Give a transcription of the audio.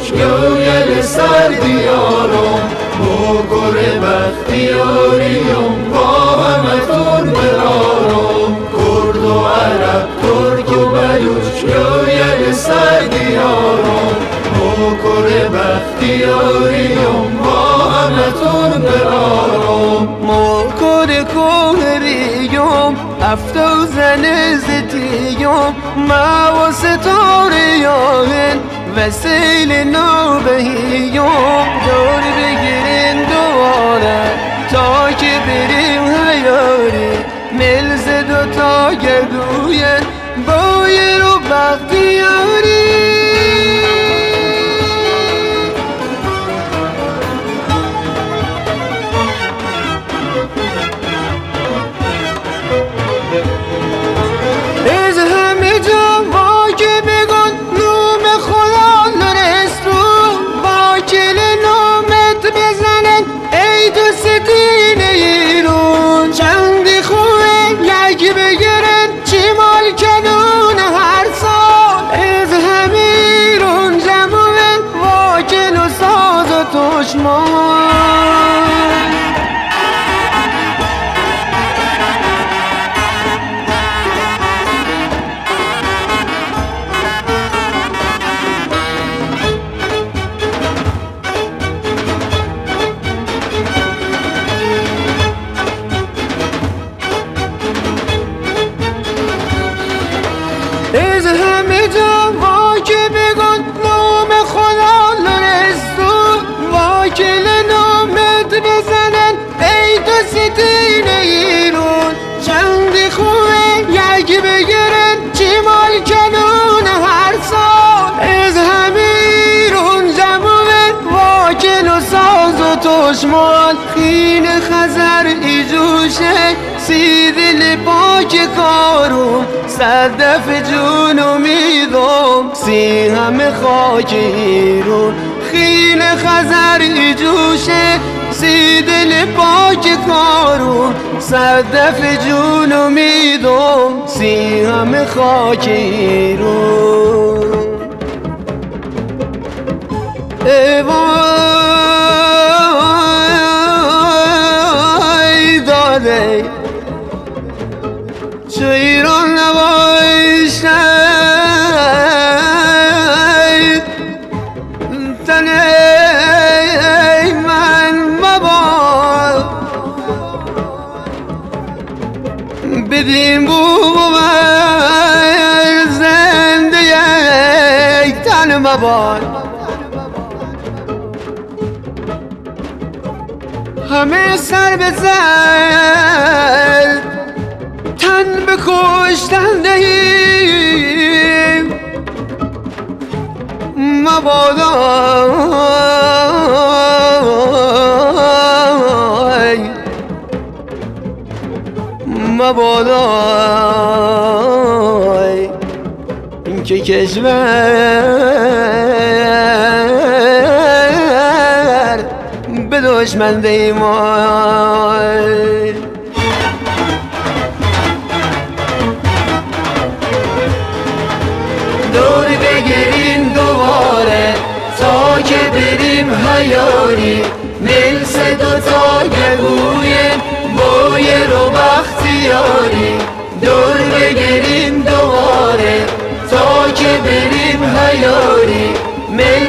گویل سر دیارم بگر بختیاریم با همتون برارم کرد و عرب ترک و بلوچ گویل سر دیارم بگر بختیاریم با همتون برارم مکر کوهریم افتو زن زتیم ما و ستاریان وسیل نوبهیم دور بگیرین دواره تا که بریم هیاری ملز دوتا گردوین بایر و بختیاری از همه جا واکه بگن نوم خدا نرستون واکل نومت بزنن ای تو ستین ایرون چندی خوبه یک بگیرن چی مال کنون هر سال از همه ایرون جمعه واکل و ساز و تشمان از همه جا واکه بگن نام خدا نرستون واکل نامت بزنن ای تو ستین ایرون چندی خوبه یک بگیرن چی مال کنون هر سال از همه ایرون جمعه واکل و ساز و تشمان خین خزر ای جوشه سیدل پاک کارم صدف جون امیدم سی همه خاک ایرون خیل خزر ای جوشه سیدل پاک کارم صدف جون امیدم سی همه خاک ایرون ای وای داده چو ایران نباشد تن من مباد بدین بود زنده یک تن مباد همه سر بزن تن بکشتن دهیم مبادا مبادا این که کشور به دشمن دیمان دور بگیرین دوباره تا که بریم هیاری ملس دوتا گلوین بایر و بختیاری دور بگیرین دوباره تا که بریم هیاری